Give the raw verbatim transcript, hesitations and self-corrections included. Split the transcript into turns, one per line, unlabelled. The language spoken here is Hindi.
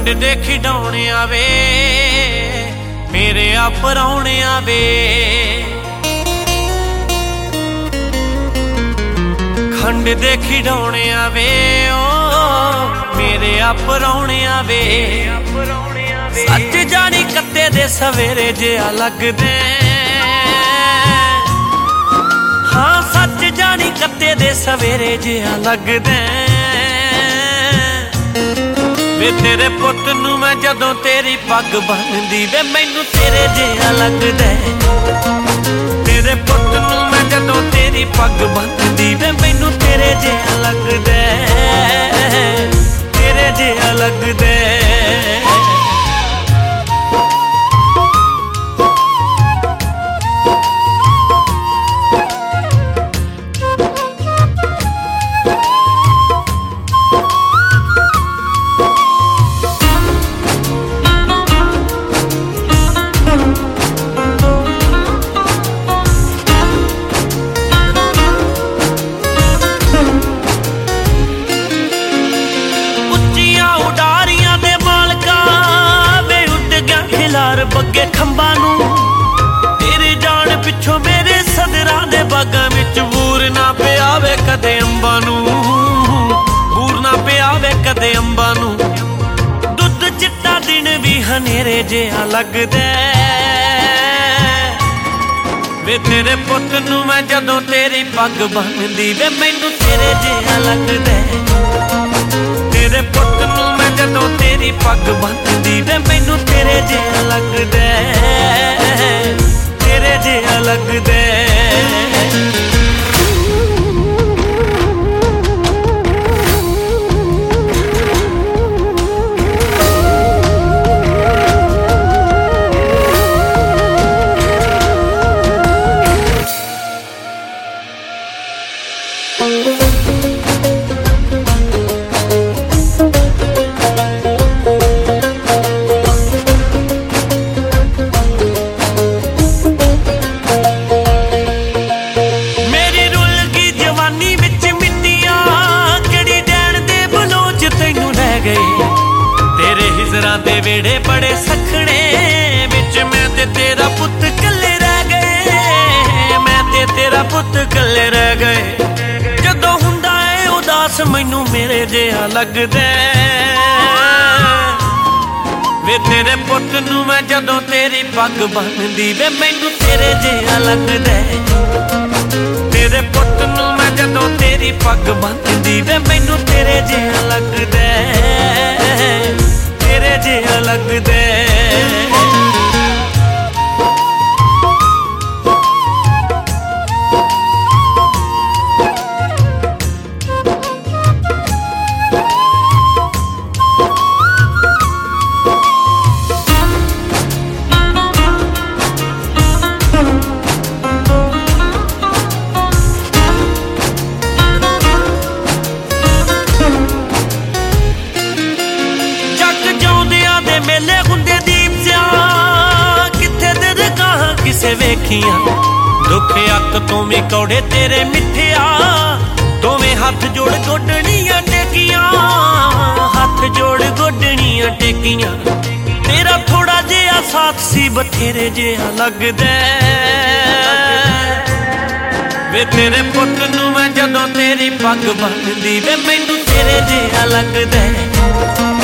खंड दे खिडौणिया वे मेरे आ परौणिया वे, खंड दे खिडौणिया वे ओ मेरे आ परौणिया वे। सच जानी कत्ते दे सवेरे जिहा लगदे, हाँ सच जानी कत्ते दे सवेरे जिहा लगदे। वे तेरे पुत नू मैं जदों तेरी पग बनदी वे मैनू तेरे जिहा लगदे। तेरे पुत नू मैं जदों तेरी पग बनदी वे मैनू तेरे जिहा लगदे, तेरे जिहा लगदे। बग्गे खंबा नू तेरे जान पिछों मेरे सदरां दे बागां विच बूर ना पिया वे कदे अंबां नू, बूर ना पिया वे कदे अंबां नू। दुध चिट्टा दिन भी हनेरे जिहा लगदे। वे तेरे पुत नू मैं जदों तेरी पग बनदी वे मैनू तेरे जिहा लगदे। तेरे पुत नू मैं जदों तेरी पग बनदी वे मैनू तेरे जिहा लगदे, तेरे जिहा लगदे। दे वेड़े बड़े सखने विच मैं ते तेरा पुत कल्ले रह गए, मैं ते तेरा पुत कल्ले रह गए। जदों हुंदा है उदास मैनू मेरे जिहा लगदे। वे तेरे पुत नू मैं जदों तेरी पग बनदी वे मैनू तेरे जिहा लगदे। तेरे पुत नू मैं जदों तेरी पग बनदी वे मैनू तेरे जिहा लगदे, तेरे जिहा लगदे। मेले हुंदे दीप सिया किथे तेरे कहां किसे वेखियां। दुख अक तू भी कौड़े तेरे मिठिया, दोवें हाथ जोड़ गोडनियां टेकियां, हाथ जोड़ गोडनियां टेकियां। तेरा थोड़ा जिहा साथ सी बथेरे जिहा लगदे। वे तेरे पुत नू मैं जदों तेरी पग बनदी वे मैनू तेरे जिहा लगदे।